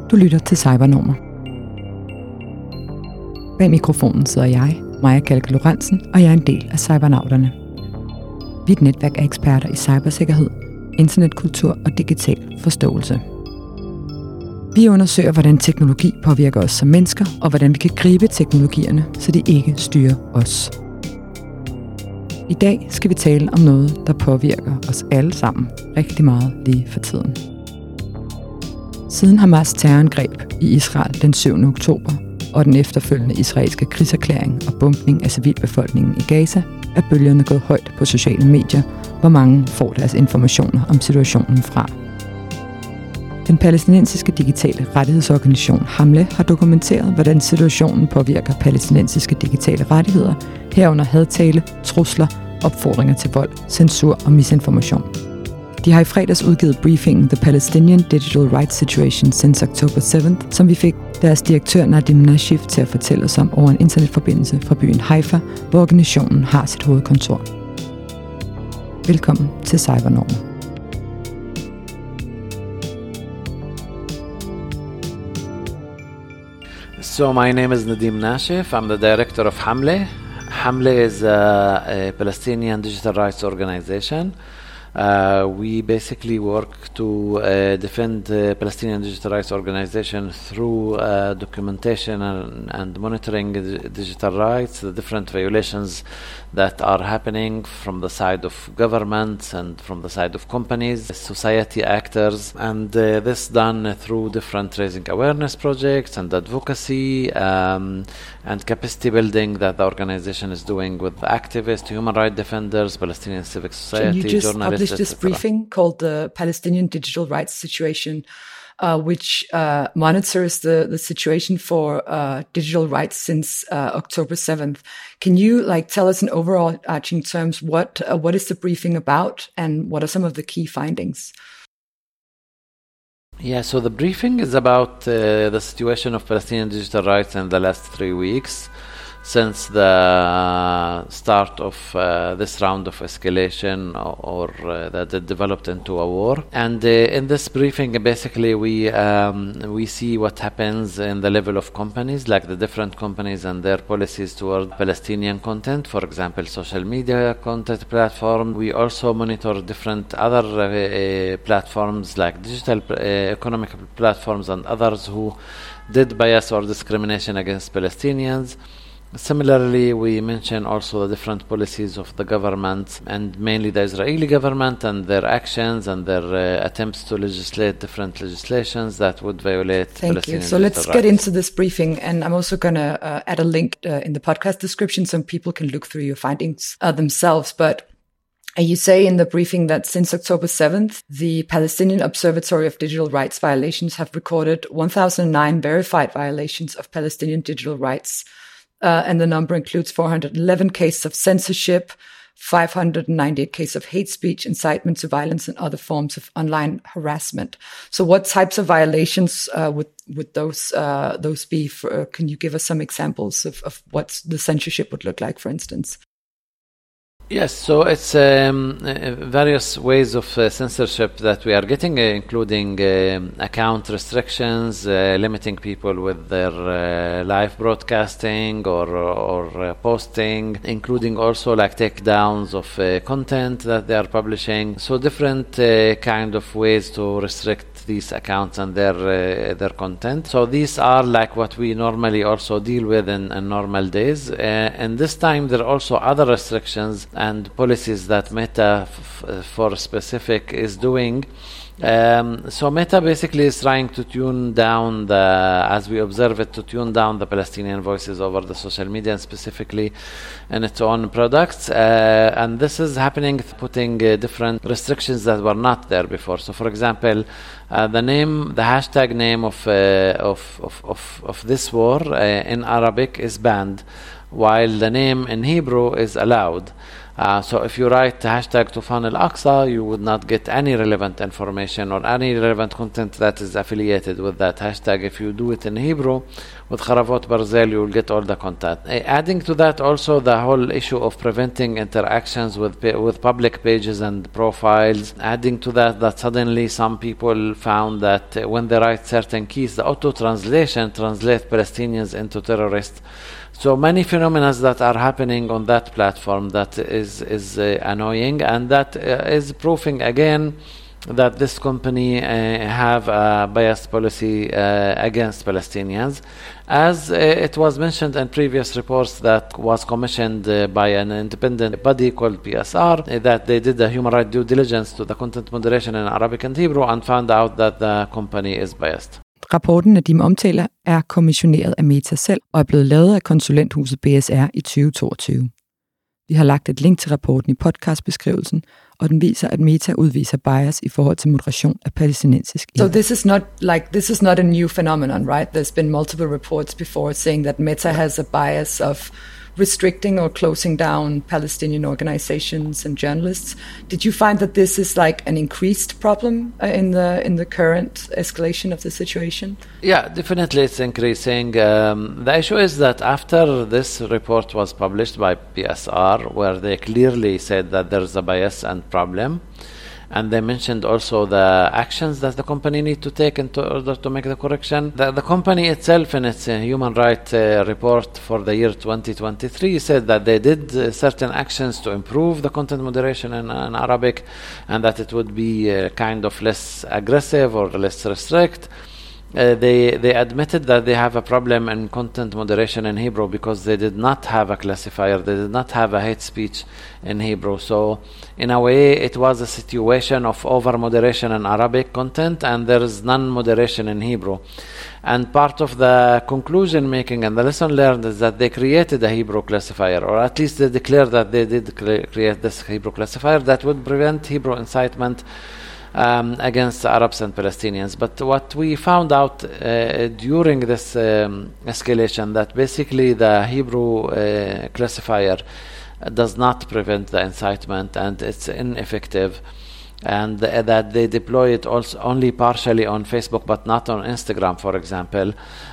Du lytter til Cybernormer. Bag mikrofonen sidder jeg, Maja Kalke Lorentzen, og jeg er en del af Cybernauterne. Vi er et netværk af eksperter i cybersikkerhed, internetkultur og digital forståelse. Vi undersøger, hvordan teknologi påvirker os som mennesker, og hvordan vi kan gribe teknologierne, så de ikke styrer os. I dag skal vi tale om noget, der påvirker os alle sammen rigtig meget lige for tiden. Siden Hamas terrorangreb i Israel den 7. oktober og den efterfølgende israelske krigserklæring og bombning af civilbefolkningen i Gaza, er bølgerne gået højt på sociale medier, hvor mange får deres informationer om situationen fra. Den palæstinensiske digitale rettighedsorganisation Hamle har dokumenteret, hvordan situationen påvirker palæstinensiske digitale rettigheder, herunder hadtale, trusler, opfordringer til vold, censur og misinformation. De har i fredags udgivet briefingen The Palestinian Digital Rights Situation since October 7th, som vi fik deres direktør Nadim Nashif til at fortælle os om over en internetforbindelse fra byen Haifa, hvor organisationen har sit hovedkontor. Velkommen til Cybernormer. So my name is Nadim Nashif. I'm the director of Hamle. Hamle is a Palestinian digital rights organization. We basically work to defend the Palestinian digital rights organization through documentation and monitoring digital rights, the different violations that are happening from the side of governments and from the side of companies, society actors, and this done through different raising awareness projects and advocacy and capacity building that the organization is doing with activists, human rights defenders, Palestinian civic society, journalists, this briefing called the Palestinian Digital Rights Situation, which monitors the situation for digital rights since October 7th. Can you tell us in overarching terms what is the briefing about and what are some of the key findings? Yeah, so the briefing is about the situation of Palestinian digital rights in the last 3 weeks, since the start of this round of escalation or that it developed into a war. And in this briefing, basically, we see what happens in the level of companies, like the different companies and their policies toward Palestinian content, for example, social media content platform. We also monitor different other platforms, like digital economic platforms and others who did bias or discrimination against Palestinians. Similarly, we mention also the different policies of the government, and mainly the Israeli government and their actions and their attempts to legislate different legislations that would violate Palestinian rights. So let's get into this briefing, and I'm also going to add a link in the podcast description so people can look through your findings themselves. But you say in the briefing that since October 7th, the Palestinian Observatory of Digital Rights Violations have recorded 1,009 verified violations of Palestinian digital rights. And the number includes 411 cases of censorship, 598 cases of hate speech, incitement to violence, and other forms of online harassment. So what types of violations would those be? Can you give us some examples of what the censorship would look like, for instance? Yes, so it's various ways of censorship that we are getting, including account restrictions, limiting people with their live broadcasting or posting, including also takedowns of content that they are publishing. So different kind of ways to restrict these accounts and their content. So these are what we normally also deal with in normal days. And this time there are also other restrictions and policies that Meta for specific is doing. So Meta basically is trying to tune down as we observe it, to tune down the Palestinian voices over the social media and specifically in its own products. And this is happening, putting different restrictions that were not there before. So for example, the hashtag name of this war in Arabic is banned, while the name in Hebrew is allowed. So if you write hashtag Tufan al-Aqsa, you would not get any relevant information or any relevant content that is affiliated with that hashtag. If you do it in Hebrew, with Kharavot Barzel, you will get all the content. Adding to that also the whole issue of preventing interactions with public pages and profiles. Adding to that suddenly some people found that when they write certain keys, the auto-translation translates Palestinians into terrorists. So many phenomena that are happening on that platform that is annoying, and that is proving again that this company have a biased policy against Palestinians. As it was mentioned in previous reports that was commissioned by an independent body called PSR, that they did a human rights due diligence to the content moderation in Arabic and Hebrew and found out that the company is biased. Rapporten, Nadim omtaler, er kommissioneret af Meta selv og er blevet lavet af konsulenthuset BSR i 2022. Vi har lagt et link til rapporten i podcastbeskrivelsen, og den viser, at Meta udviser bias i forhold til moderation af palæstinensisk indhold. So this is not a new phenomenon, right? There's been multiple reports before saying that Meta has a bias of restricting or closing down Palestinian organizations and journalists. Did you find that this is like an increased problem in the current escalation of the situation? Yeah, definitely it's increasing. The issue is that after this report was published by PSR, where they clearly said that there's a bias and problem, and they mentioned also the actions that the company need to take in order to make the correction. The company itself in its human rights report for the year 2023 said that they did certain actions to improve the content moderation in Arabic, and that it would be kind of less aggressive or less restrict. They admitted that they have a problem in content moderation in Hebrew because they did not have a classifier, they did not have a hate speech in Hebrew. So in a way it was a situation of over moderation in Arabic content and there is none moderation in Hebrew. And part of the conclusion making and the lesson learned is that they created a Hebrew classifier, or at least they declared that they did create this Hebrew classifier that would prevent Hebrew incitement against Arabs and Palestinians. But what we found out during this escalation, that basically the Hebrew classifier does not prevent the incitement and it's ineffective, and that they deploy it also only partially on Facebook but not on Instagram, for example.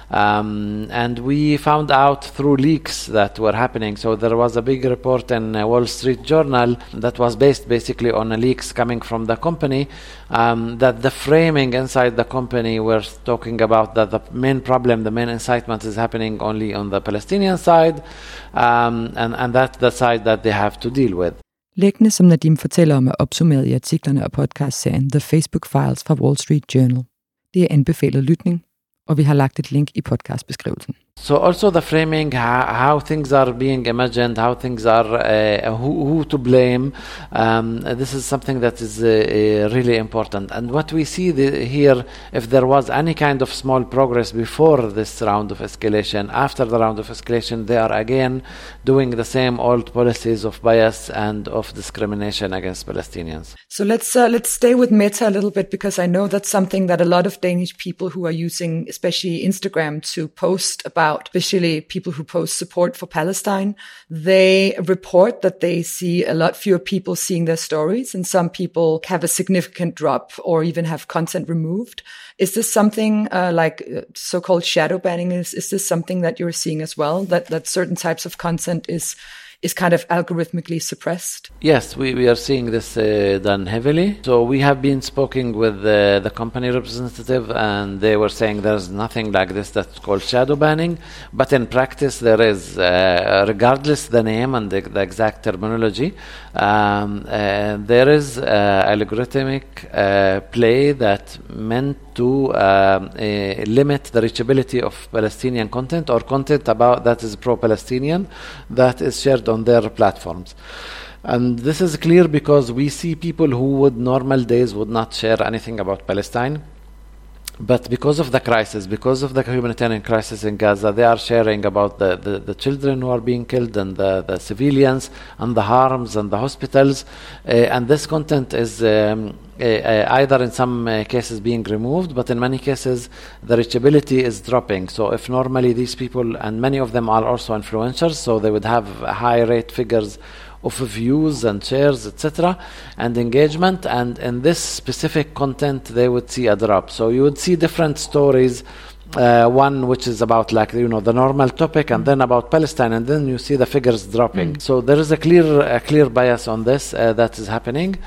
And we found out through leaks that were happening. So there was a big report in Wall Street Journal that was based basically on leaks coming from the company, that the framing inside the company were talking about that the main problem, the main incitement is happening only on the Palestinian side, and that's the side that they have to deal with. Læggene, som Nadim fortæller om, er opsummeret i artiklerne og podcastserien The Facebook Files fra Wall Street Journal. Det er anbefalet lytning, og vi har lagt et link i podcastbeskrivelsen. So also the framing, how things are being imagined, how things are, who to blame, this is something that is really important. And what we see here, if there was any kind of small progress before this round of escalation, after the round of escalation, they are again doing the same old policies of bias and of discrimination against Palestinians. So let's stay with Meta a little bit, because I know that's something that a lot of Danish people who are using, especially Instagram, to post about, especially people who post support for Palestine, they report that they see a lot fewer people seeing their stories, and some people have a significant drop or even have content removed. Is this something like so-called shadow banning? Is this something that you're seeing as well, that certain types of content is kind of algorithmically suppressed? Yes, we are seeing this done heavily. So we have been speaking with the company representative, and they were saying there's nothing like this that's called shadow banning. But in practice, there is, regardless the name and the exact terminology, there is algorithmic play that meant to limit the reachability of Palestinian content or content about that is pro-Palestinian that is shared on their platforms. And this is clear because we see people who would normal days would not share anything about Palestine, but because of the crisis, because of the humanitarian crisis in Gaza, they are sharing about the children who are being killed and the civilians and the harms and the hospitals, and this content is either in some cases being removed, but in many cases the reachability is dropping. So if normally these people, and many of them are also influencers, so they would have high rate figures of views and shares, etc., and engagement. And in this specific content, they would see a drop. So you would see different stories. One which is about the normal topic, and then about Palestine, and then you see the figures dropping. So there is a clear bias on this that is happening.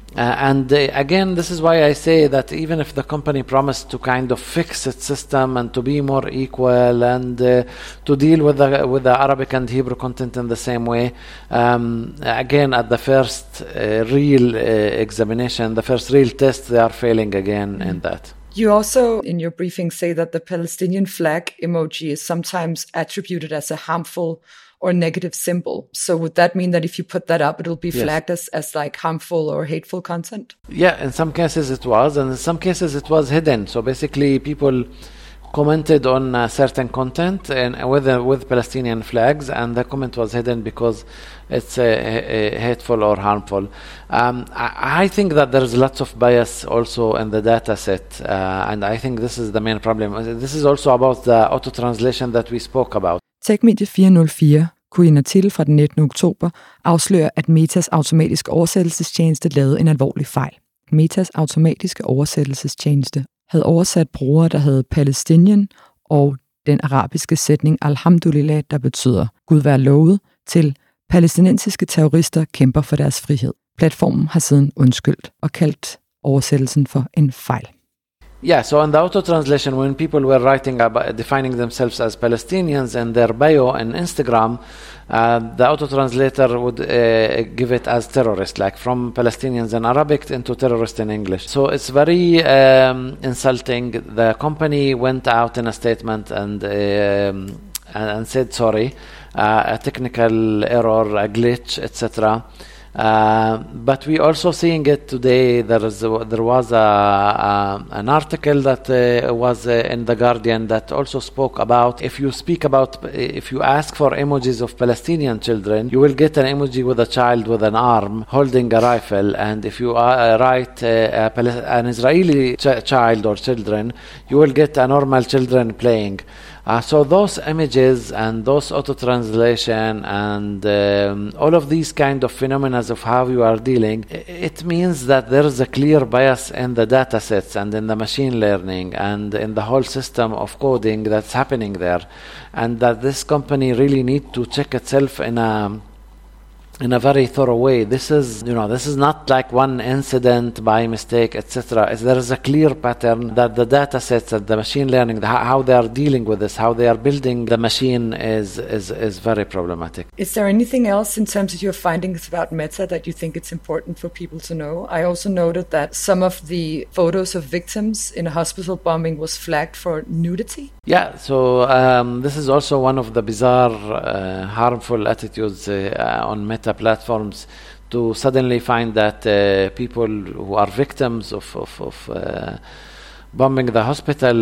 Again, this is why I say that even if the company promised to kind of fix its system and to be more equal and to deal with the Arabic and Hebrew content in the same way, again, at the first real examination, the first real test, they are failing again in that. You also, in your briefing, say that the Palestinian flag emoji is sometimes attributed as a harmful or negative symbol. So would that mean that if you put that up, it'll be flagged as like harmful or hateful content? Yeah, in some cases it was, and in some cases it was hidden. So basically people commented on certain content and with Palestinian flags, and the comment was hidden because it's hateful or harmful. I think that there's lots of bias also in the data set, and I think this is the main problem. This is also about the auto-translation that we spoke about. TechMedia 404 kunne i en artikel fra den 19. oktober afsløre, at Metas automatiske oversættelsestjeneste lavede en alvorlig fejl. Metas automatiske oversættelsestjeneste havde oversat brugere, der havde Palestinian og den arabiske sætning Alhamdulillah, der betyder Gud være lovet, til palæstinensiske terrorister kæmper for deres frihed. Platformen har siden undskyldt og kaldt oversættelsen for en fejl. Yeah, so in the auto-translation, when people were writing about defining themselves as Palestinians in their bio on Instagram, the auto-translator would give it as terrorist, like from Palestinians in Arabic into terrorist in English. So it's very insulting. The company went out in a statement and said sorry, a technical error, a glitch, etc. But we also seeing it today. There was an article that was in The Guardian that also spoke about if you ask for emojis of Palestinian children, you will get an emoji with a child with an arm holding a rifle, and if you write an Israeli child or children, you will get a normal children playing. So those images and those auto-translation and all of these kind of phenomena of how you are dealing, it means that there is a clear bias in the data sets and in the machine learning and in the whole system of coding that's happening there, and that this company really need to check itself in a very thorough way. This is not like one incident by mistake, etc. There is a clear pattern that the data sets and the machine learning, how they are dealing with this, how they are building the machine is very problematic. Is there anything else in terms of your findings about Meta that you think it's important for people to know? I also noted that some of the photos of victims in a hospital bombing was flagged for nudity. Yeah, so this is also one of the bizarre, harmful attitudes on Meta platforms, to suddenly find that people who are victims of bombing the hospital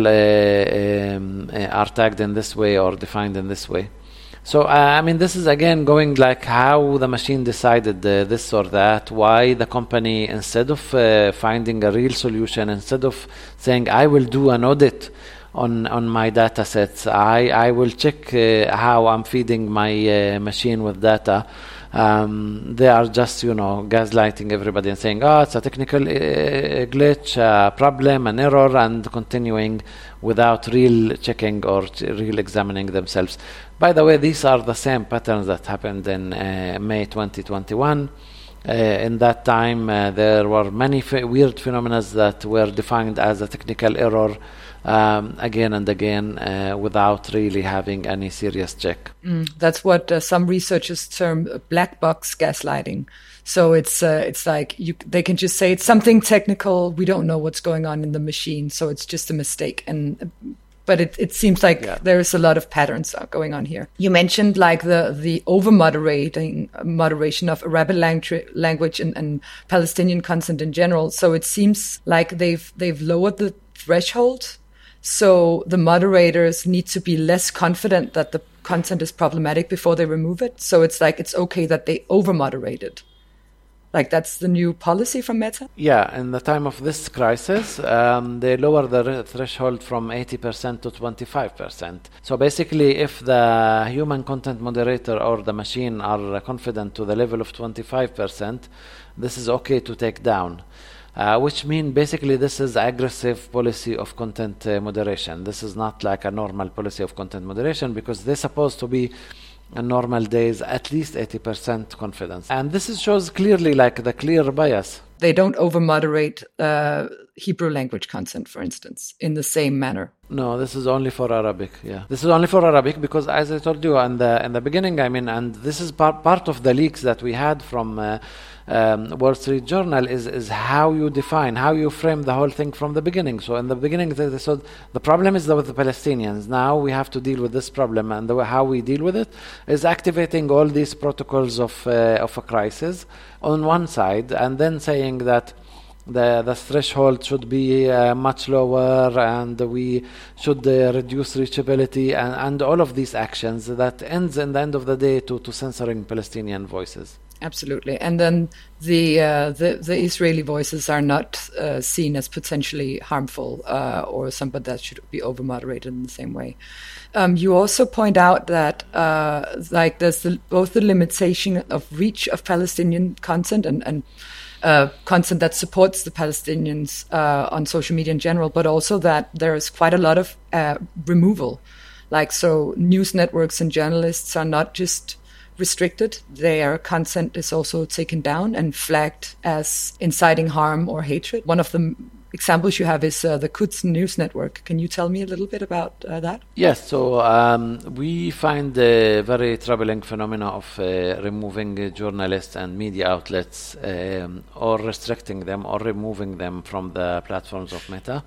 are tagged in this way or defined in this way. So, this is again going like how the machine decided this or that, why the company, instead of finding a real solution, instead of saying, I will do an audit on my data sets, I will check how I'm feeding my machine with data. They are just, gaslighting everybody and saying, it's a technical glitch, problem, an error, and continuing without real checking or real examining themselves. By the way, these are the same patterns that happened in May 2021. In that time, there were many weird phenomena that were defined as a technical error again and again without really having any serious check. That's what some researchers term black box gaslighting. So it's like they can just say it's something technical. We don't know what's going on in the machine, so it's just a mistake. But it seems like there is a lot of patterns going on here. You mentioned like the moderation of Arabic language and Palestinian content in general. So it seems like they've lowered the threshold. So the moderators need to be less confident that the content is problematic before they remove it. So it's like it's okay that they over-moderate it. Like that's the new policy from Meta? Yeah, in the time of this crisis, they lowered the threshold from 80% to 25%. So basically, if the human content moderator or the machine are confident to the level of 25%, this is okay to take down. Which means basically this is aggressive policy of content moderation. This is not like a normal policy of content moderation because they're supposed to be in normal days at least 80% confidence. And this shows clearly like the clear bias. They don't over-moderate Hebrew language content, for instance, in the same manner. No, this is only for Arabic. Yeah, this is only for Arabic because, as I told you in the beginning, I mean, and this is part of the leaks that we had from Wall Street Journal is how you define, how you frame the whole thing from the beginning. So in the beginning, they said the problem is with the Palestinians. Now we have to deal with this problem, and how we deal with it is activating all these protocols of a crisis on one side, and then saying that the threshold should be much lower, and we should reduce reachability, and all of these actions that ends in the end of the day to censoring Palestinian voices. Absolutely. And then the Israeli voices are not seen as potentially harmful or something that should be over-moderated in the same way. You also point out that like there's both the limitation of reach of Palestinian content and content that supports the Palestinians on social media in general, but also that there's quite a lot of removal. Like, so news networks and journalists are not just restricted, their content is also taken down and flagged as inciting harm or hatred. One of the examples you have is the Quds News Network. Can you tell me a little bit about that? Yes, so we find a very troubling phenomena of removing journalists and media outlets or restricting them or removing them from the platforms of Meta.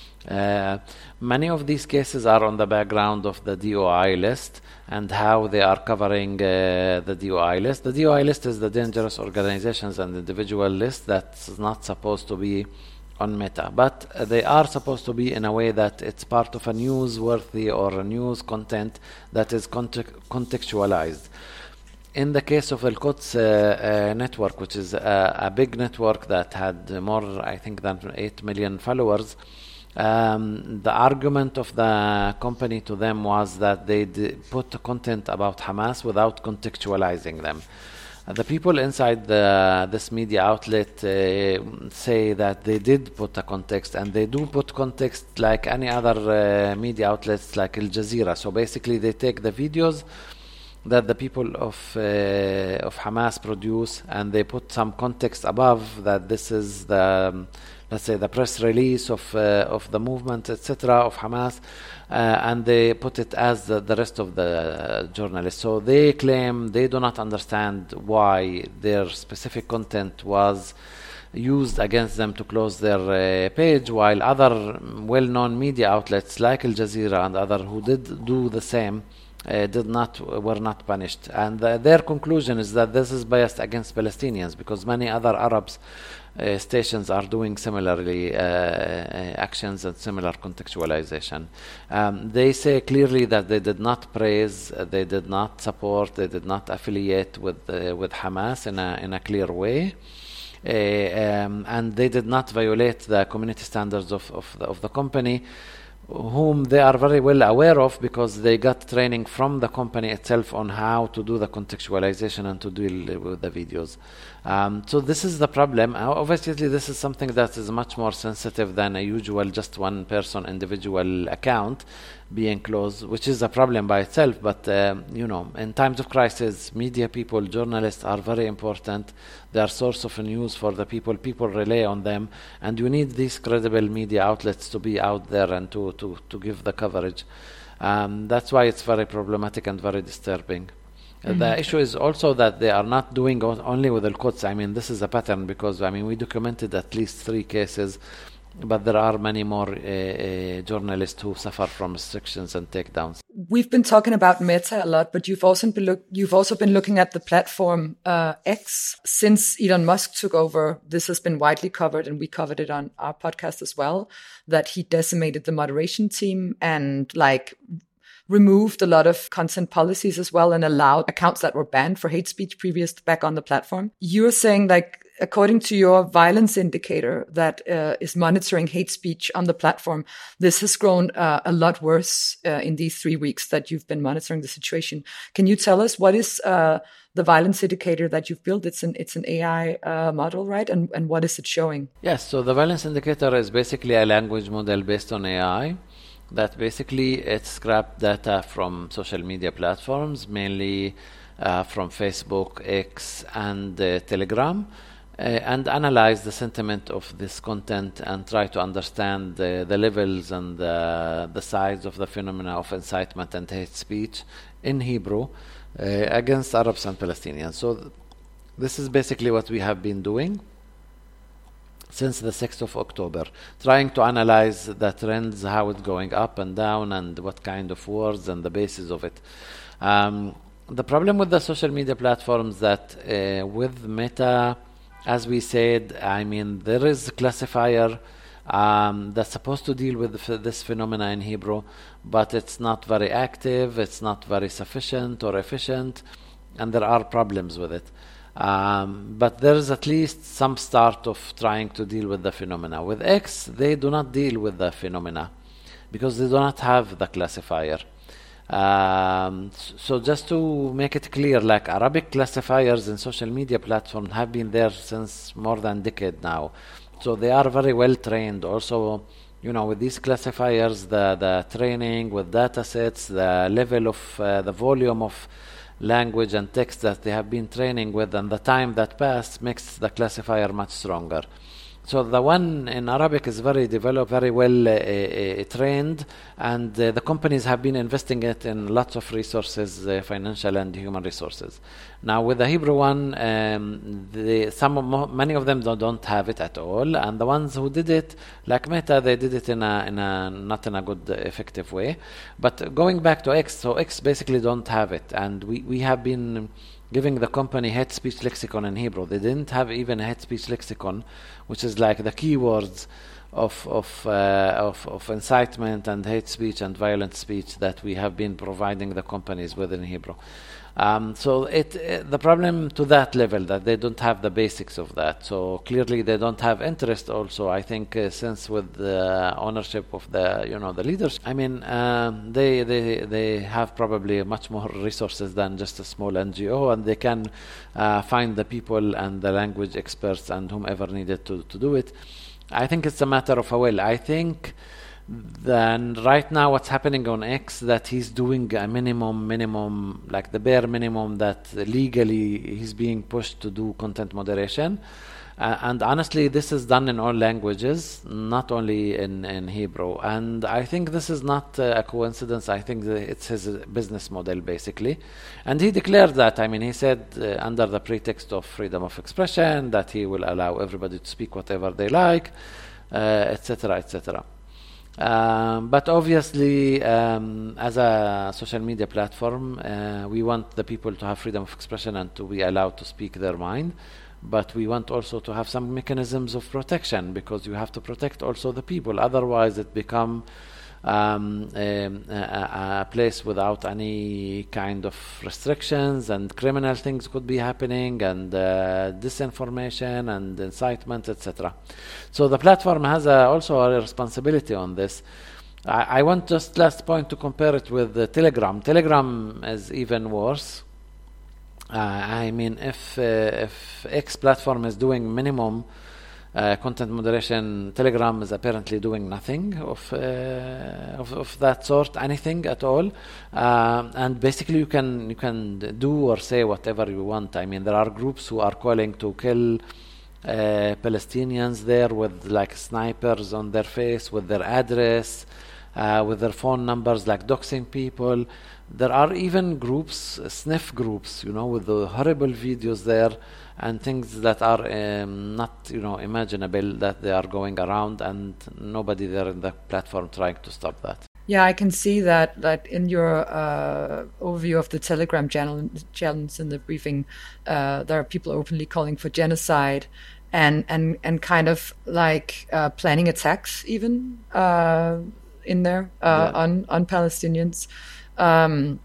Many of these cases are on the background of the DOI list and how they are covering the DOI list. The DOI list is the dangerous organizations and individual list that's not supposed to be on Meta, but they are supposed to be in a way that it's part of a newsworthy or a news content that is contextualized. In the case of Al Quds network, which is a big network that had more, I think, than 8 million followers, the argument of the company to them was that they put content about Hamas without contextualizing them. The people inside this media outlet say that they did put a context, and they do put context like any other media outlets like Al Jazeera. So basically they take the videos that the people of Hamas produce, and they put some context above that this is the, let's say, the press release of the movement, etc., of Hamas, and they put it as the rest of the journalists. So they claim they do not understand why their specific content was used against them to close their page, while other well-known media outlets like Al Jazeera and others who did do the same were not punished. And their conclusion is that this is biased against Palestinians because many other Arabs stations are doing similarly actions and similar contextualization. They say clearly that they did not praise, they did not support, they did not affiliate with Hamas in a clear way. And they did not violate the community standards of the company, whom they are very well aware of because they got training from the company itself on how to do the contextualization and to deal with the videos. So this is the problem. Obviously, this is something that is much more sensitive than a usual just one person individual account being closed, which is a problem by itself. But, in times of crisis, media people, journalists are very important. They are source of news for the people. People rely on them. And you need these credible media outlets to be out there and to give the coverage. That's why it's very problematic and very disturbing. The issue is also that they are not doing only with Al Quds. I mean, this is a pattern because, we documented at least 3 cases, but there are many more journalists who suffer from restrictions and takedowns. We've been talking about Meta a lot, but you've also been looking at the platform X. Since Elon Musk took over, this has been widely covered, and we covered it on our podcast as well, that he decimated the moderation team and removed a lot of content policies as well and allowed accounts that were banned for hate speech back on the platform. You're saying according to your violence indicator that is monitoring hate speech on the platform, this has grown a lot worse in these 3 weeks that you've been monitoring the situation. Can you tell us what is the violence indicator that you've built? It's an AI model, right? And what is it showing? Yes, so the violence indicator is basically a language model based on AI that basically it scraped data from social media platforms, mainly from Facebook, X, and Telegram, and analyze the sentiment of this content and try to understand the levels and the size of the phenomena of incitement and hate speech in Hebrew against Arabs and Palestinians. So this is basically what we have been doing since the 6th of October, trying to analyze the trends, how it's going up and down, and what kind of words and the basis of it. The problem with the social media platforms that with Meta, as we said, I mean, there is a classifier that's supposed to deal with this phenomena in Hebrew, but it's not very active, it's not very sufficient or efficient, and there are problems with it. But there is at least some start of trying to deal with the phenomena. With X, they do not deal with the phenomena because they do not have the classifier. So just to make it clear, like Arabic classifiers in social media platforms have been there since more than a decade now. So they are very well trained. Also, you know, with these classifiers, the training with data sets, the level of the volume of language and text that they have been training with, and the time that passed makes the classifier much stronger. So the one in Arabic is very developed, very well trained, and the companies have been investing it in lots of resources, financial and human resources. Now with the Hebrew one, many of them don't have it at all, and the ones who did it, like Meta, they did it in a not in a good, effective way. But going back to X, so X basically don't have it, and we have been giving the company hate speech lexicon in Hebrew. They didn't have even a hate speech lexicon, which is like the keywords of incitement and hate speech and violent speech that we have been providing the companies with in Hebrew. So the problem to that level that they don't have the basics of that. So clearly they don't have interest. Also, I think since with the ownership of the leaders, I mean they have probably much more resources than just a small NGO, and they can find the people and the language experts and whomever needed to do it. I think it's a matter of a will. I think then right now what's happening on X, that he's doing a minimum, like the bare minimum that legally he's being pushed to do content moderation. And honestly, this is done in all languages, not only in Hebrew. And I think this is not a coincidence. I think it's his business model, basically. And he declared that. I mean, he said under the pretext of freedom of expression that he will allow everybody to speak whatever they like, etc., etc. But obviously, as a social media platform, we want the people to have freedom of expression and to be allowed to speak their mind. But we want also to have some mechanisms of protection, because you have to protect also the people. Otherwise, it becomes a place without any kind of restrictions, and criminal things could be happening, and disinformation and incitement, etc. So the platform has also a responsibility on this. I want just last point to compare it with Telegram. Telegram is even worse. I mean, if X platform is doing minimum content moderation, Telegram is apparently doing nothing of that sort, anything at all. And basically, you can do or say whatever you want. I mean, there are groups who are calling to kill Palestinians there with like snipers on their face, with their address, with their phone numbers, like doxing people. There are even groups, sniff groups, with the horrible videos there and things that are not, imaginable, that they are going around, and nobody there in the platform trying to stop that. Yeah, I can see that in your overview of the Telegram channels in the briefing, there are people openly calling for genocide and kind of like planning attacks even in there on Palestinians.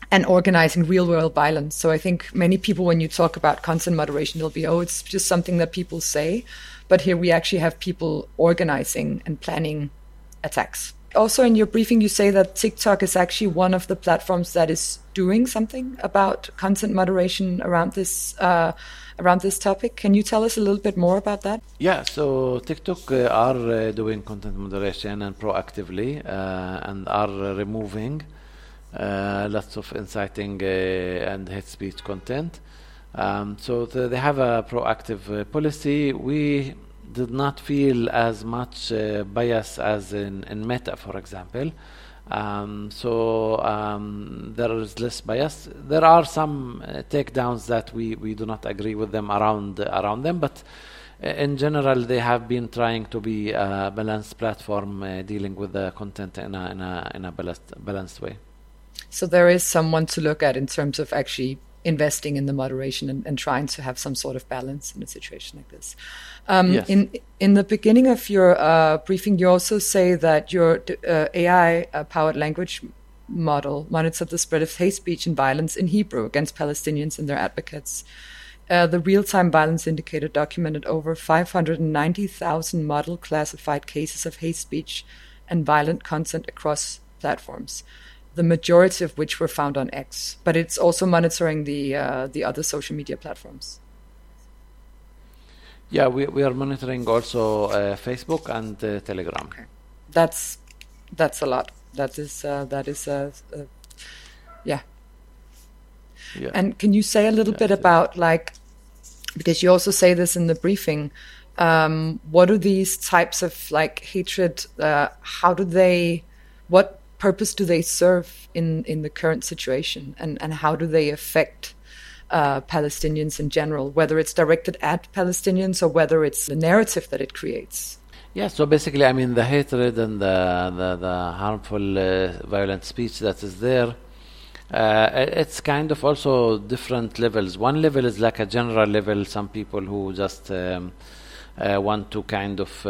and organizing real-world violence. So I think many people, when you talk about content moderation, they'll be, oh, it's just something that people say. But here we actually have people organizing and planning attacks. Also in your briefing, you say that TikTok is actually one of the platforms that is doing something about content moderation around this topic. Can you tell us a little bit more about that? Yeah, so TikTok are doing content moderation and proactively and are removing lots of inciting and hate speech content. So they have a proactive policy. We did not feel as much bias as in Meta, for example. There is less bias. There are some takedowns that we do not agree with them around them, but in general, they have been trying to be a balanced platform dealing with the content in a balanced way. So there is someone to look at in terms of actually investing in the moderation and trying to have some sort of balance in a situation like this. Yes. In the beginning of your briefing, you also say that your AI-powered language model monitored the spread of hate speech and violence in Hebrew against Palestinians and their advocates. The real-time violence indicator documented over 590,000 model-classified cases of hate speech and violent content across platforms, the majority of which were found on X, but it's also monitoring the other social media platforms. Yeah, we are monitoring also Facebook and Telegram. Okay. That's a lot. Yeah. And can you say a little bit about, like, because you also say this in the briefing, what are these types of like hatred? What purpose do they serve in the current situation, and how do they affect Palestinians in general, whether it's directed at Palestinians or whether it's the narrative that it creates? Yeah, so basically, I mean, the hatred and the harmful, violent speech that is there, it's kind of also different levels. One level is like a general level, some people who just want to kind of,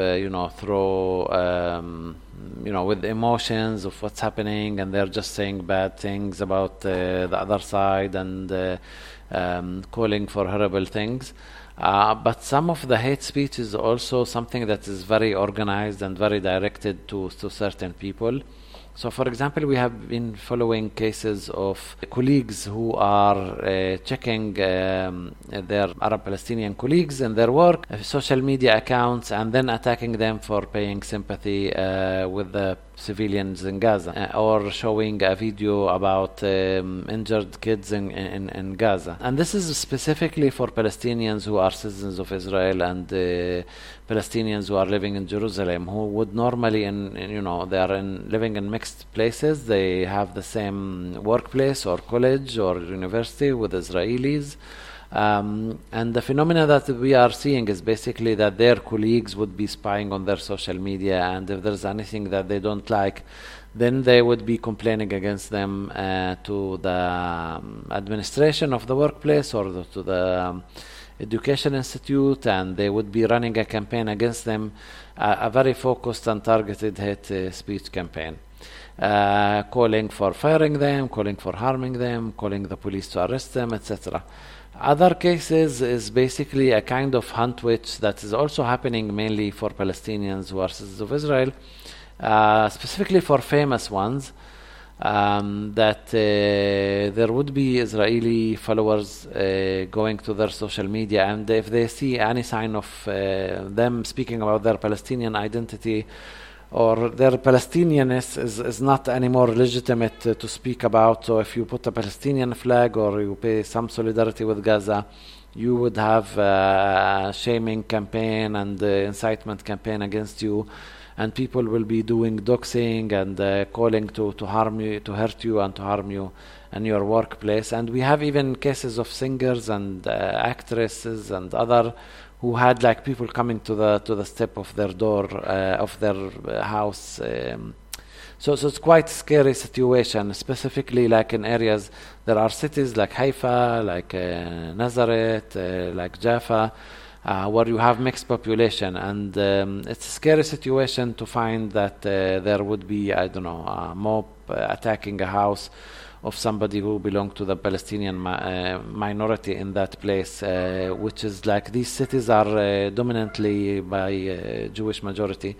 throw, with emotions of what's happening, and they're just saying bad things about the other side and calling for horrible things. But some of the hate speech is also something that is very organized and very directed to certain people. So, for example, we have been following cases of colleagues who are checking their Arab Palestinian colleagues and their work, social media accounts, and then attacking them for paying sympathy with the civilians in Gaza, or showing a video about injured kids in Gaza. And this is specifically for Palestinians who are citizens of Israel and Palestinians who are living in Jerusalem, who would normally, they are living in mixed places. They have the same workplace or college or university with Israelis. And the phenomena that we are seeing is basically that their colleagues would be spying on their social media, and if there's anything that they don't like, then they would be complaining against them to the administration of the workplace or to the education institute, and they would be running a campaign against them, a very focused and targeted hate speech campaign. Calling for firing them, calling for harming them, calling the police to arrest them, etc. Other cases is basically a kind of hunt witch that is also happening mainly for Palestinians who are citizens of Israel, specifically for famous ones, that there would be Israeli followers going to their social media, and if they see any sign of them speaking about their Palestinian identity or their Palestinianness is not anymore legitimate to speak about. So if you put a Palestinian flag or you pay some solidarity with Gaza, you would have a shaming campaign and incitement campaign against you, and people will be doing doxing and calling to harm you, to hurt you and to harm you in your workplace. And we have even cases of singers and actresses and other who had like people coming to the step of their door of their house. So it's quite scary situation, specifically like in areas. There are cities like Haifa, like Nazareth, like Jaffa, where you have mixed population, and it's a scary situation to find that there would be, a mob attacking a house of somebody who belonged to the Palestinian minority in that place, which is like these cities are dominantly by Jewish majority.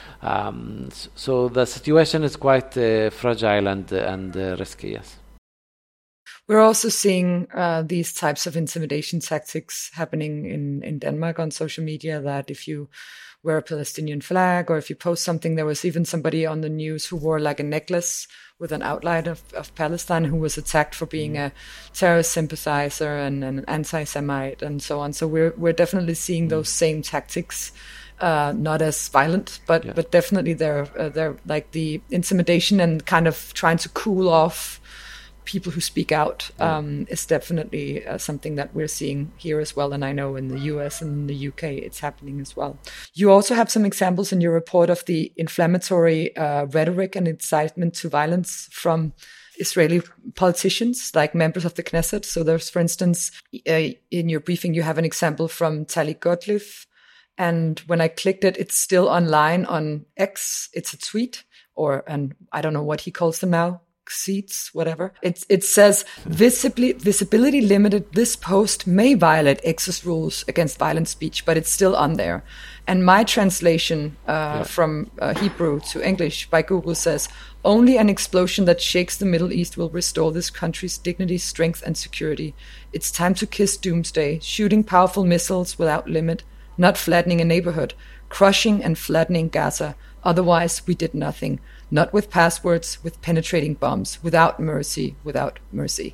So the situation is quite fragile and risky, yes. We're also seeing these types of intimidation tactics happening in Denmark on social media, that if you wear a Palestinian flag or if you post something, there was even somebody on the news who wore like a necklace with an outline of Palestine who was attacked for being a terrorist sympathizer and an anti-Semite and so on. So we're definitely seeing those same tactics, not as violent, but definitely they're like the intimidation and kind of trying to cool off people who speak out is definitely something that we're seeing here as well. And I know in the US and in the UK, it's happening as well. You also have some examples in your report of the inflammatory rhetoric and incitement to violence from Israeli politicians, like members of the Knesset. So there's, for instance, in your briefing, you have an example from Tali Gottlieb. And when I clicked it, it's still online on X. It's a tweet, and I don't know what he calls them now. Seats, whatever. It says visibility limited. This post may violate X's rules against violent speech, but it's still on there. And my translation from Hebrew to English by Google says, only an explosion that shakes the Middle East will restore this country's dignity, strength, and security. It's time to kiss doomsday, shooting powerful missiles without limit, not flattening a neighborhood, crushing and flattening Gaza. Otherwise, we did nothing. Not with passwords, with penetrating bombs, without mercy, without mercy.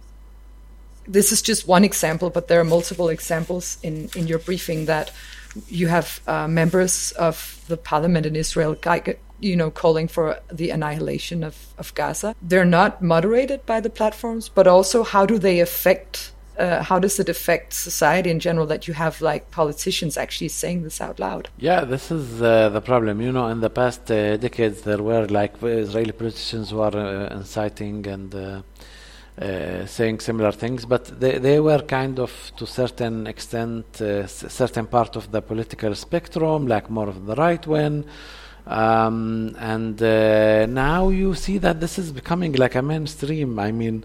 This is just one example, but there are multiple examples in your briefing that you have members of the parliament in Israel, calling for the annihilation of Gaza. They're not moderated by the platforms, but also how do they affect how does it affect society in general that you have like politicians actually saying this out loud? Yeah, this is the problem. In the past decades, there were like Israeli politicians who are inciting and saying similar things, but they were kind of, to a certain extent, certain part of the political spectrum, like more of the right wing. And now you see that this is becoming like a mainstream. I mean,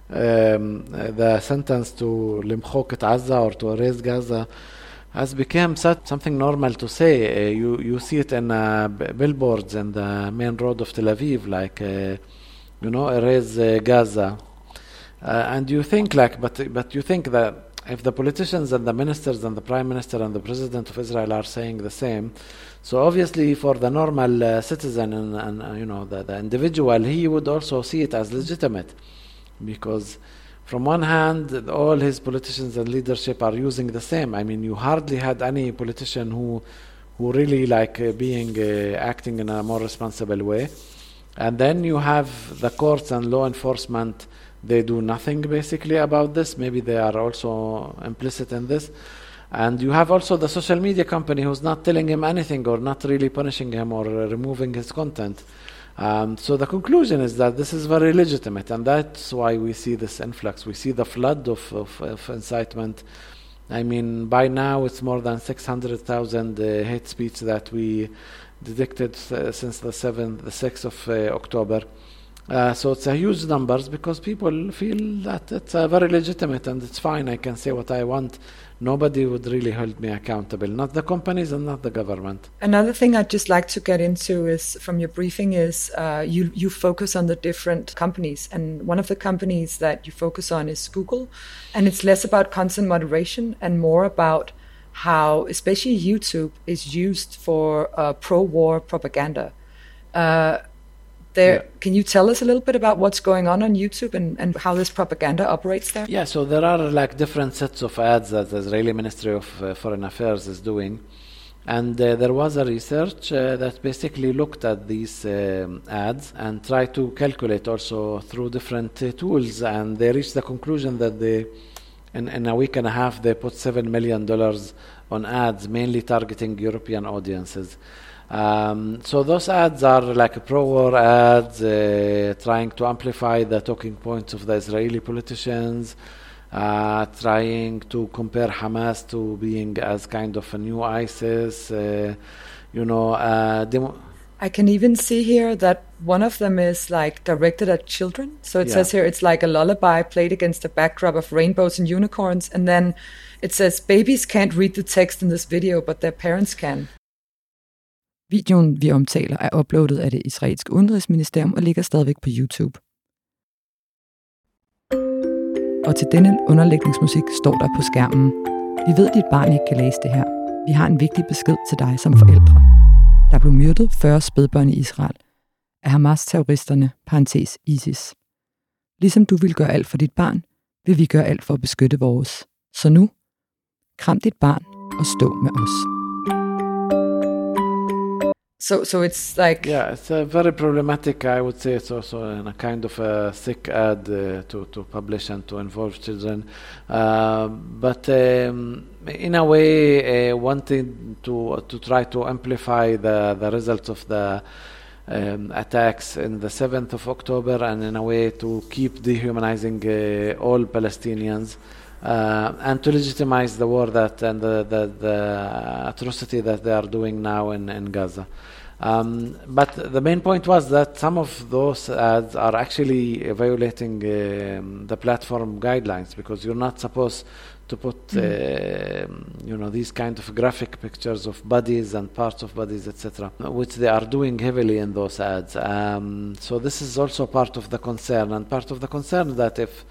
the sentence to Limchok Gaza or to erase Gaza has become something normal to say. You see it in billboards in the main road of Tel Aviv, like erase Gaza, and you think but you think that if the politicians and the ministers and the prime minister and the president of Israel are saying the same, so obviously for the normal citizen and the individual, he would also see it as legitimate. Because from one hand, all his politicians and leadership are using the same. I mean, you hardly had any politician who really acting in a more responsible way. And then you have the courts and law enforcement, they do nothing basically about this. Maybe they are also implicit in this. And you have also the social media company who's not telling him anything or not really punishing him or removing his content. So the conclusion is that this is very legitimate, and that's why we see this influx. We see the flood of incitement. I mean, by now it's more than 600,000 hate speech that we detected since the 6th of October. So it's a huge numbers because people feel that it's very legitimate and it's fine. I can say what I want. Nobody would really hold me accountable, not the companies and not the government. Another thing I'd just like to get into is, from your briefing, is you focus on the different companies. And one of the companies that you focus on is Google. And it's less about content moderation and more about how, especially YouTube, is used for pro-war propaganda. Can you tell us a little bit about what's going on YouTube and how this propaganda operates there? Yeah, so there are like different sets of ads that the Israeli Ministry of Foreign Affairs is doing. And there was a research that basically looked at these ads and tried to calculate also through different tools. And they reached the conclusion that in a week and a half, they put $7 million on ads, mainly targeting European audiences. So those ads are like pro-war ads, trying to amplify the talking points of the Israeli politicians, trying to compare Hamas to being as kind of a new ISIS, I can even see here that one of them is like directed at children. So it says here it's like a lullaby played against a backdrop of rainbows and unicorns. And then it says, babies can't read the text in this video, but their parents can. Videoen, vi omtaler, er uploadet af det israelske udenrigsministerium og ligger stadigvæk på YouTube. Og til denne underlægningsmusik står der på skærmen: Vi ved, at dit barn ikke kan læse det her. Vi har en vigtig besked til dig som forældre. Der blev myrdet 40 spædbørn i Israel af Hamas-terroristerne, parentes ISIS. Ligesom du vil gøre alt for dit barn, vil vi gøre alt for at beskytte vores. Så nu, kram dit barn og stå med os. So it's like... Yeah, it's very problematic. I would say it's also a kind of a sick ad to publish and to involve children. But in a way, wanting to try to amplify the results of the attacks in the 7th of October, and in a way to keep dehumanizing all Palestinians. And to legitimize the war that and the atrocity that they are doing now in Gaza. But the main point was that some of those ads are actually violating the platform guidelines, because you're not supposed to put these kind of graphic pictures of bodies and parts of bodies, etc., which they are doing heavily in those ads. So this is also part of the concern, and part of the concern that if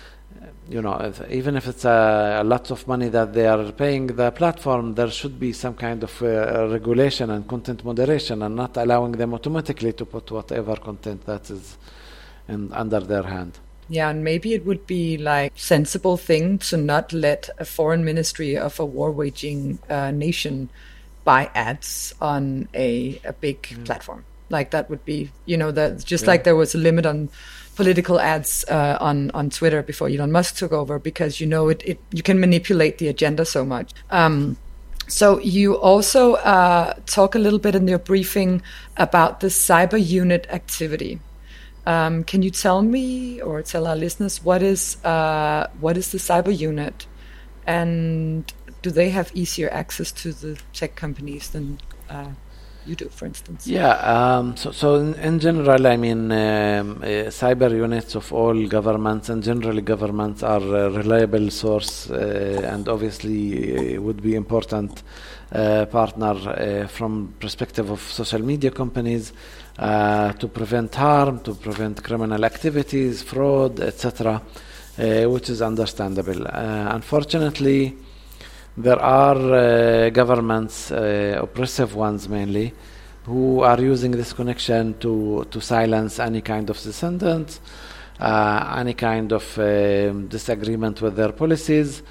even if it's a lot of money that they are paying the platform, there should be some kind of regulation and content moderation, and not allowing them automatically to put whatever content that is under their hand. Yeah, and maybe it would be like sensible thing to not let a foreign ministry of a war-waging nation buy ads on a big platform. Like that would be, like there was a limit on political ads on Twitter before Elon Musk took over, because you can manipulate the agenda so much. So you also talk a little bit in your briefing about the cyber unit activity. Can you tell me or tell our listeners what is the cyber unit, and do they have easier access to the tech companies than you do, for instance? Yeah, so in general, I mean, cyber units of all governments, and generally governments are a reliable source and obviously would be important partner from perspective of social media companies to prevent harm, to prevent criminal activities, fraud, etc., which is understandable. Unfortunately, there are governments, oppressive ones mainly, who are using this connection to silence any kind of dissent, any kind of disagreement with their policies,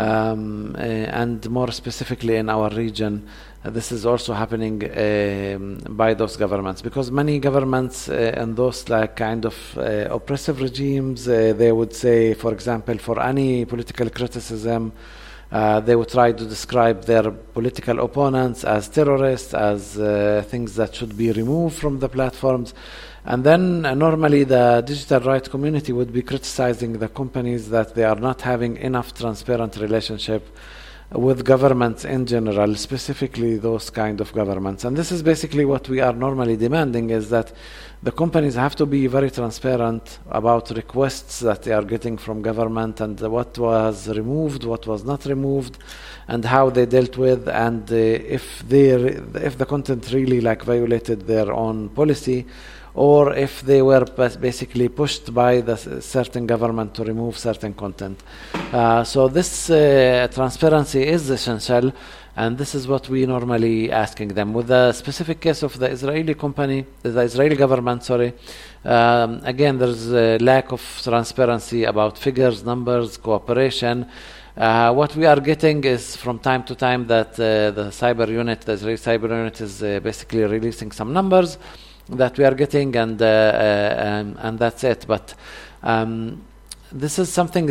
and more specifically in our region, this is also happening by those governments, because many governments and those like kind of oppressive regimes, they would say, for example, for any political criticism, they would try to describe their political opponents as terrorists, as things that should be removed from the platforms. And then normally the digital rights community would be criticizing the companies that they are not having enough transparent relationship with governments in general, specifically those kind of governments. And this is basically what we are normally demanding, is that the companies have to be very transparent about requests that they are getting from government, and what was removed, what was not removed, and how they dealt with, and if the content really like violated their own policy, or if they were basically pushed by the certain government to remove certain content. So this transparency is essential, and this is what we normally asking them. With the specific case of the Israeli government, again, there's a lack of transparency about figures, numbers, cooperation. What we are getting is from time to time that the Israeli cyber unit is basically releasing some numbers that we are getting, and that's it. But this is something.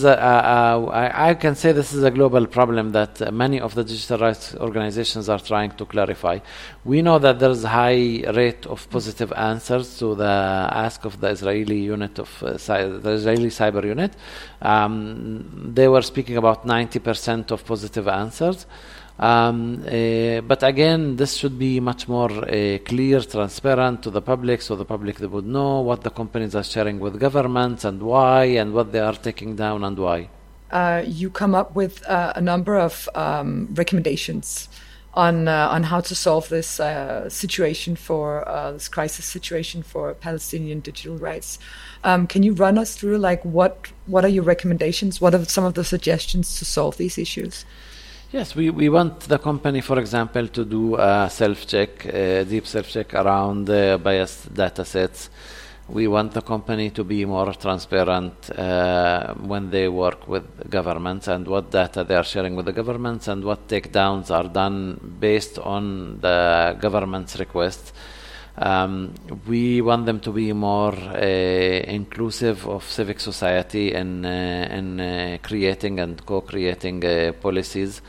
I can say this is a global problem that many of the digital rights organizations are trying to clarify. We know that there is a high rate of positive answers to the ask of the Israeli unit of the Israeli cyber unit. They were speaking about 90% of positive answers. But again, this should be much more clear, transparent to the public, so the public they would know what the companies are sharing with governments and why, and what they are taking down and why. You come up with a number of recommendations on how to solve this situation for this crisis situation for Palestinian digital rights. Can you run us through what are your recommendations? What are some of the suggestions to solve these issues? Yes, we want the company, for example, to do a self-check, a deep self-check around biased data sets. We want the company to be more transparent when they work with governments and what data they are sharing with the governments and what takedowns are done based on the government's request. We want them to be more inclusive of civic society in creating and co-creating policies.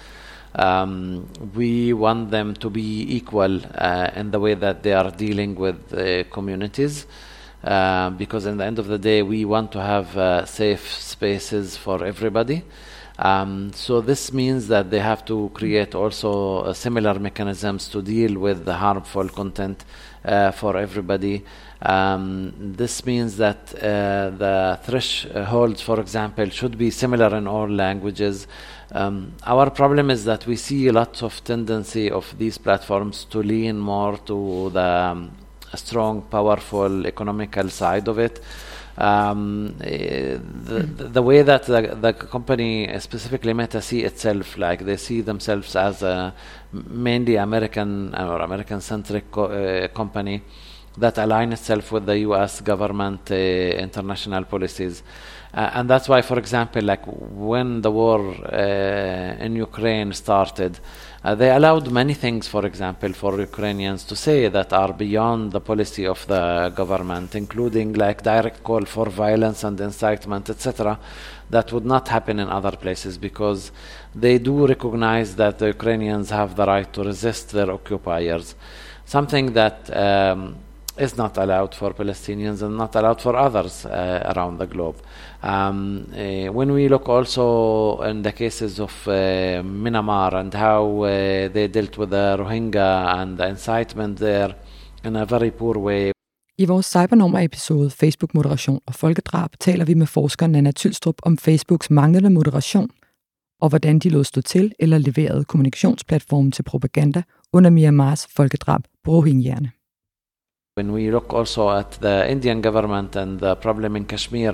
We want them to be equal in the way that they are dealing with communities. Because in the end of the day, we want to have safe spaces for everybody. So this means that they have to create also similar mechanisms to deal with the harmful content for everybody. This means that the thresholds, for example, should be similar in all languages. Our problem is that we see lots of tendency of these platforms to lean more to the strong, powerful, economical side of it. The way that the company, specifically Meta, see itself, like they see themselves as a mainly American or American-centric company that align itself with the U.S. government international policies. And that's why, for example, like when the war in Ukraine started, they allowed many things, for example, for Ukrainians to say that are beyond the policy of the government, including like direct call for violence and incitement, etc., that would not happen in other places because they do recognize that the Ukrainians have the right to resist their occupiers, something that is not allowed for Palestinians and not allowed for others around the globe. When we look also in the cases of Myanmar and how they dealt with the Rohingya and the incitement there in a very poor way. I vores Cybernormer-episode Facebook-moderation og folkedrab taler vi med forsker Nanna Tylstrup om Facebooks manglende moderation og hvordan de lod stå til eller leverede kommunikationsplatformen til propaganda under Myanmars folkedrab på Rohingyerne. When we look also at the Indian government and the problem in Kashmir,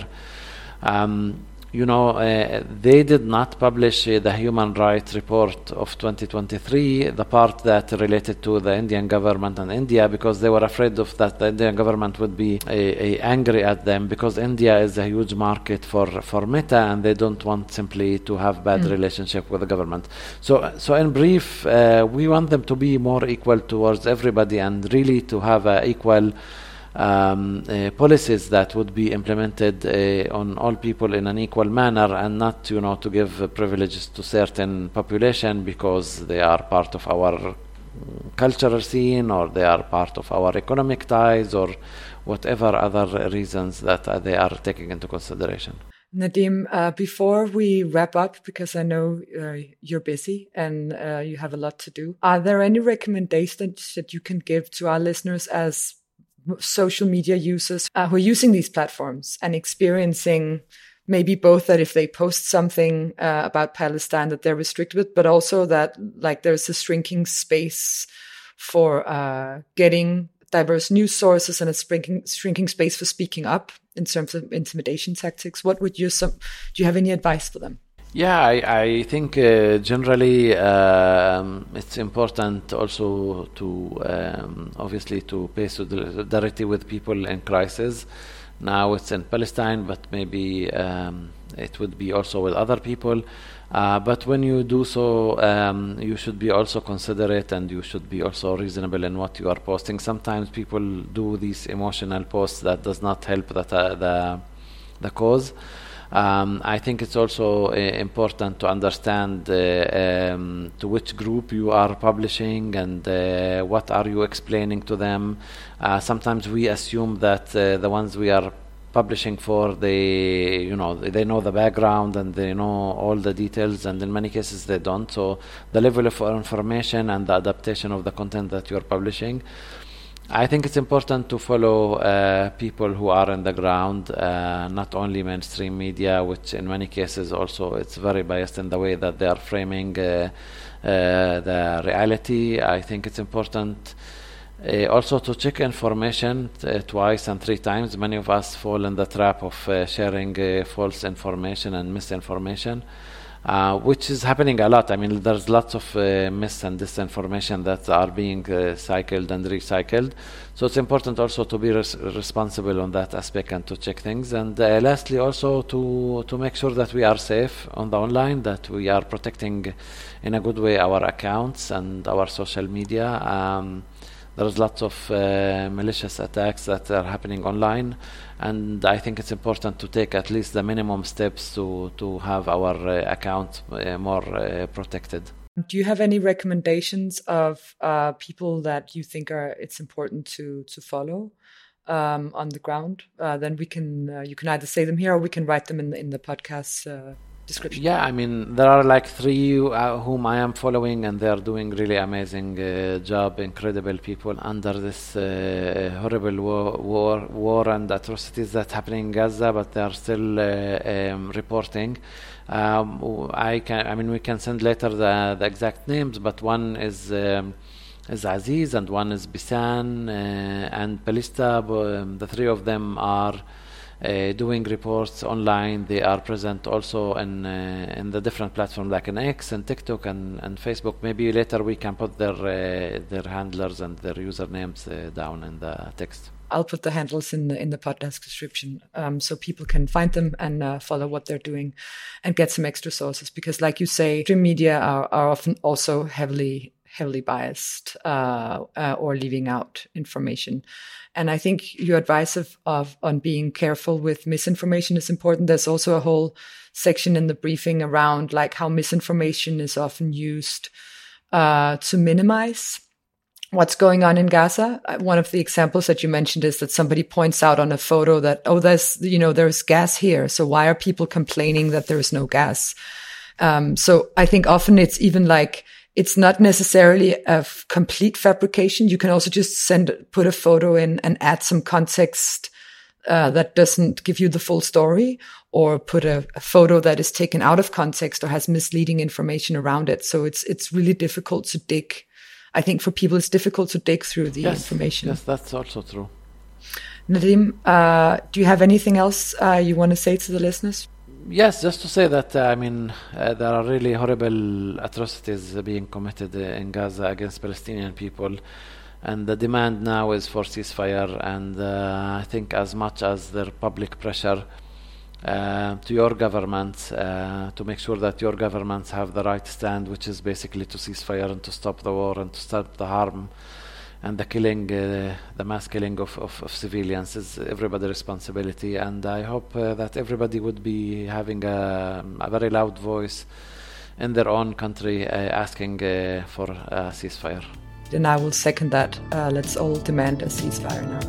they did not publish the Human Rights Report of 2023, the part that related to the Indian government and India, because they were afraid of that the Indian government would be angry at them, because India is a huge market for Meta and they don't want simply to have bad relationship with the government. So in brief, we want them to be more equal towards everybody and really to have equal policies that would be implemented on all people in an equal manner and not, to give privileges to certain population because they are part of our cultural scene or they are part of our economic ties or whatever other reasons that they are taking into consideration. Nadim, before we wrap up, because I know you're busy and you have a lot to do, are there any recommendations that you can give to our listeners as social media users who are using these platforms and experiencing maybe both that if they post something about Palestine that they're restricted, but also that like there's a shrinking space for getting diverse news sources and a shrinking space for speaking up in terms of intimidation tactics? What would do you have any advice for them? Yeah, I think generally it's important also to obviously to pay solidarity with people in crisis. Now it's in Palestine, but maybe it would be also with other people. But when you do so, you should be also considerate and you should be also reasonable in what you are posting. Sometimes people do these emotional posts that does not help the cause. I think it's also important to understand to which group you are publishing and what are you explaining to them. Sometimes we assume that the ones we are publishing for they know the background and they know all the details, and in many cases they don't. So the level of information and the adaptation of the content that you're publishing, I think it's important to follow people who are on the ground, not only mainstream media, which in many cases also it's very biased in the way that they are framing the reality. I think it's important also to check information twice and three times. Many of us fall in the trap of sharing false information and misinformation, which is happening a lot. I mean, there's lots of mis and disinformation that are being cycled and recycled. So it's important also to be responsible on that aspect and to check things. And lastly, also to make sure that we are safe on the online, that we are protecting in a good way our accounts and our social media. There's lots of malicious attacks that are happening online, and I think it's important to take at least the minimum steps to have our account more protected. Do you have any recommendations of people that you think it's important to follow on the ground? Then you can either say them here or we can write them in the podcast description. Yeah, I mean, there are like 3 whom I am following, and they are doing really amazing job, incredible people under this horrible war and atrocities that's happening in Gaza, but they are still reporting. We can send later the exact names, but one is Aziz and one is Bisan and Balista. The 3 of them are doing reports online. They are present also in the different platforms like in X and TikTok and Facebook. Maybe later we can put their handlers and their usernames down in the text. I'll put the handles in the podcast description so people can find them and follow what they're doing and get some extra sources, because like you say, stream media are often also heavily biased or leaving out information. And I think your advice on being careful with misinformation is important. There's also a whole section in the briefing around like how misinformation is often used to minimize what's going on in Gaza. One of the examples that you mentioned is that somebody points out on a photo that, there's gas here. So why are people complaining that there is no gas? So I think often it's even like, it's not necessarily a complete fabrication. You can also just put a photo in and add some context that doesn't give you the full story, or put a photo that is taken out of context or has misleading information around it. So it's really difficult to dig. I think for people it's difficult to dig through the information. Yes, that's also true. Nadim, do you have anything else you want to say to the listeners? Yes, just to say that, there are really horrible atrocities being committed in Gaza against Palestinian people. And the demand now is for ceasefire. And I think as much as their public pressure to your governments, to make sure that your governments have the right stand, which is basically to ceasefire and to stop the war and to stop the harm and the killing, the mass killing of civilians, is everybody's responsibility. And I hope that everybody would be having a very loud voice in their own country asking for a ceasefire. Then I will second that. Let's all demand a ceasefire now.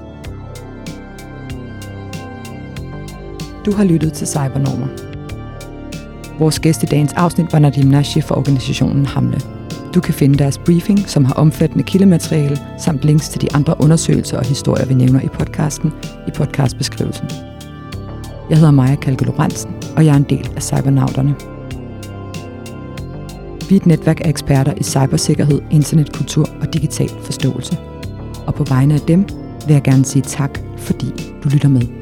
Du har lyttet til Cybernormer. Vores gæst i dagens afsnit var Nadim Nashi fra organisationen Hamle. Du kan finde deres briefing, som har omfattende kildemateriale, samt links til de andre undersøgelser og historier, vi nævner i podcasten, i podcastbeskrivelsen. Jeg hedder Maja Kalke Lorentzen, og jeg er en del af Cybernauterne. Vi er et netværk af eksperter i cybersikkerhed, internetkultur og digital forståelse. Og på vegne af dem vil jeg gerne sige tak, fordi du lytter med.